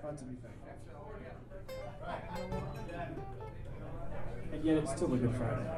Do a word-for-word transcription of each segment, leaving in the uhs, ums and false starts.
fun to be thankful. And yet it's still a Good Friday.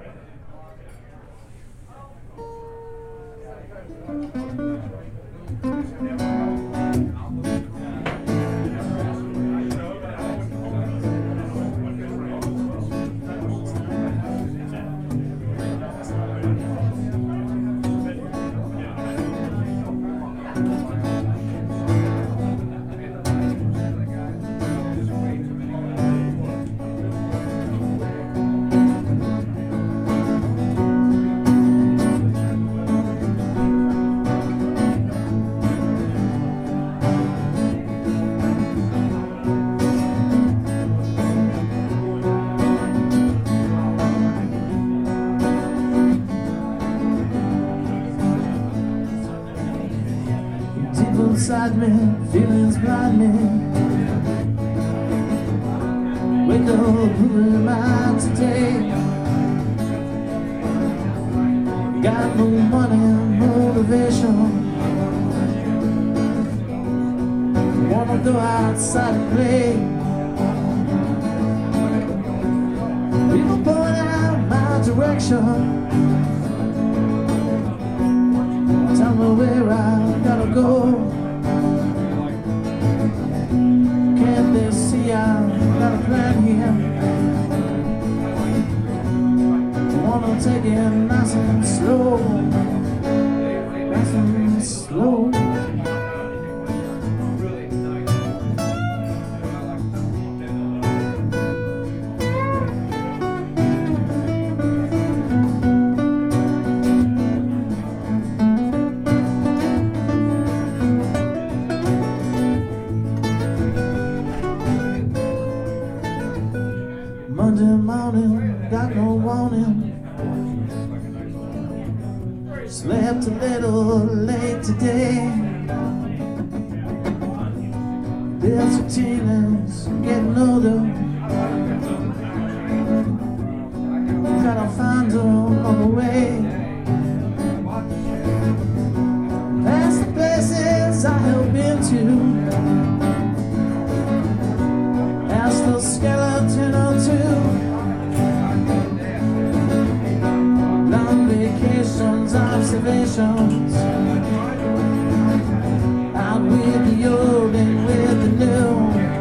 Inside me, feelings blind me. Wake up, who am I today? Got no money, motivation. Wanna go outside and play. People point out my direction. Tell me where I gotta go. Can't they see I've got a plan here? Wanna take it nice and slow, nice and slow. Monday morning, got no warning. Slept a little late today. This routine is getting older. Gotta find another way. Past the places I have been to. Ask the skeleton or two. Long vacations, observations. Out with the old and with the new.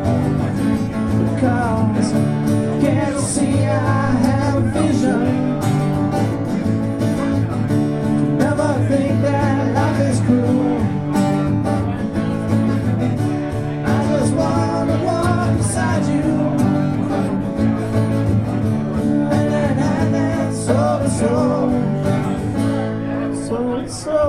Because can't see I have a vision. Never think that life is cruel. I just wanna walk beside you. So, so, so.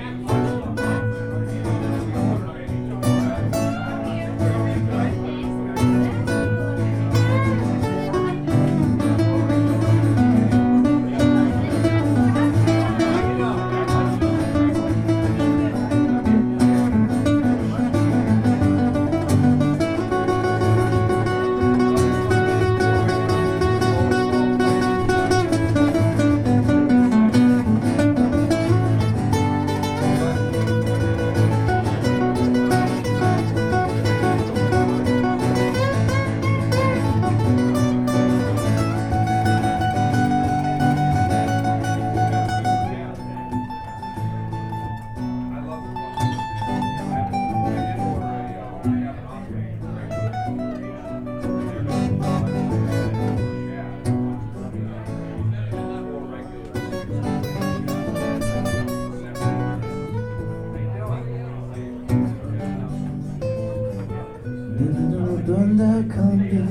Donde cambié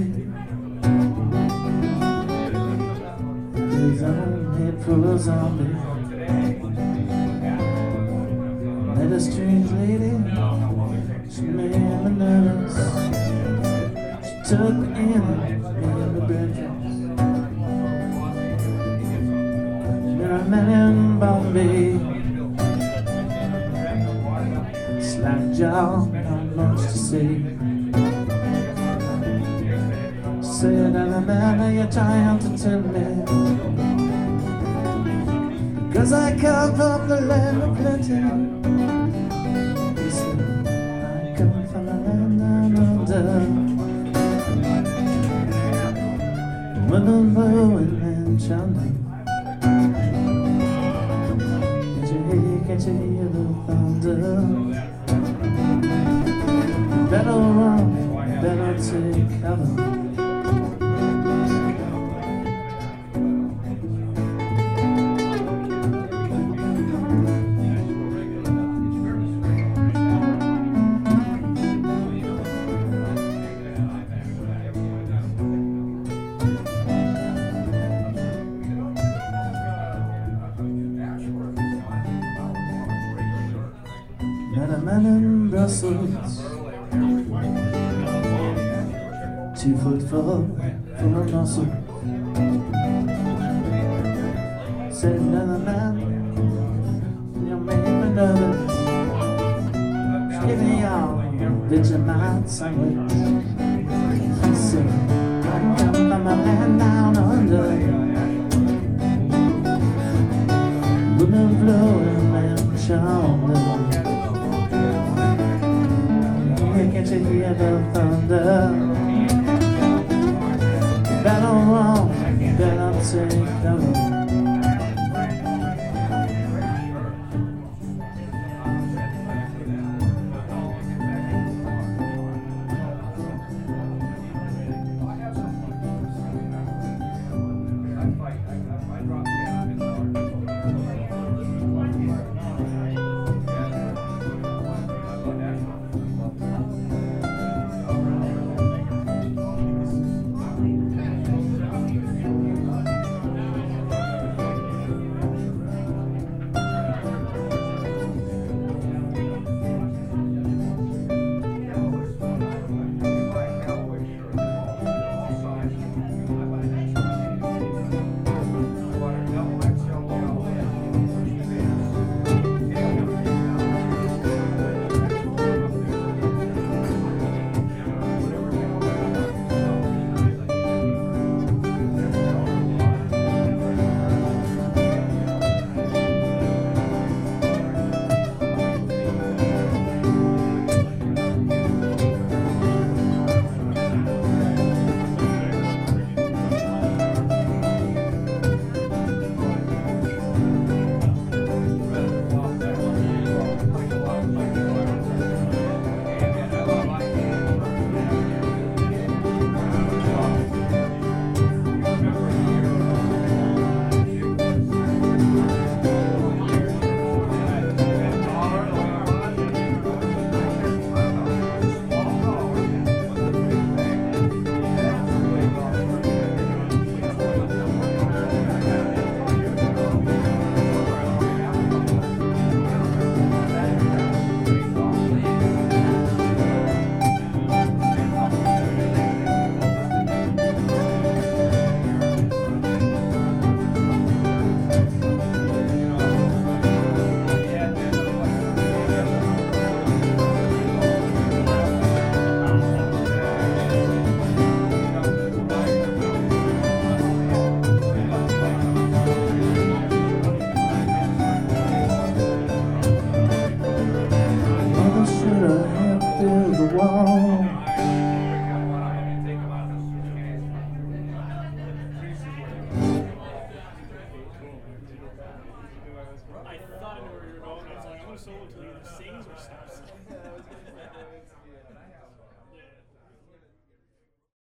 his own head full of zombies. Met a strange lady, she made me nervous. She took me in, in the bedroom. Then I met in Bombay. Slack jaw, not much to say. Said, and a man, you're trying to tell me. Because I come from the land of plenty. He said, I come from the land down under. thunder. Can't you hear, can't you hear the thunder? Better run, better take cover. Met a man in Brussels, two foot four full of muscle. Said another man, you'll make me nervous. Give me all Vegemite sandwich. He said, I come from a land down under, women blowing and shoulders. Can't you hear the thunder? Better run, better take cover. Through the wall,